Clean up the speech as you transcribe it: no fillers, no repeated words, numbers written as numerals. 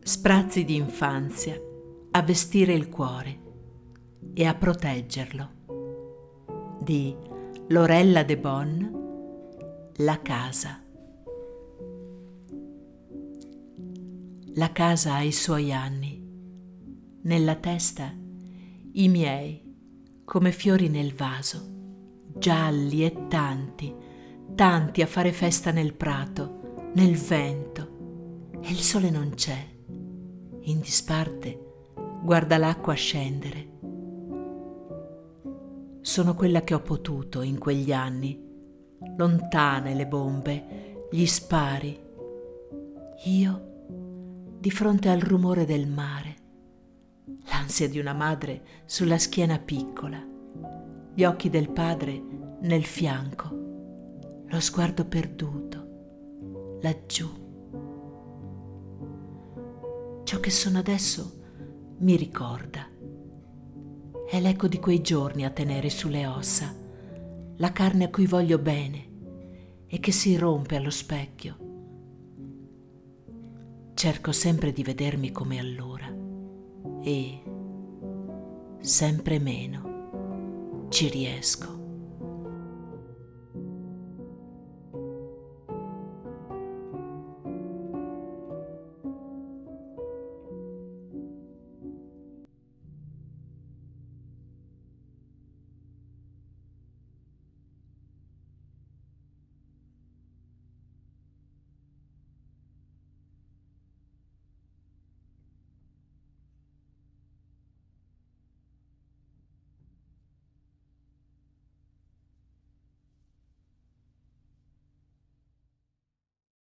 Sprazzi di infanzia a vestire il cuore e a proteggerlo, di Lorella De Bon. La casa. La casa ha i suoi anni, nella testa i miei, come fiori nel vaso, gialli e tanti, tanti a fare festa nel prato, nel vento, e il sole non c'è. In disparte guarda l'acqua scendere. Sono quella che ho potuto in quegli anni, lontane le bombe, gli spari. Io di fronte al rumore del mare, l'ansia di una madre sulla schiena piccola, gli occhi del padre nel fianco, lo sguardo perduto, laggiù. Ciò che sono adesso mi ricorda. È l'eco di quei giorni a tenere sulle ossa, la carne a cui voglio bene e che si rompe allo specchio. Cerco sempre di vedermi come allora e sempre meno ci riesco.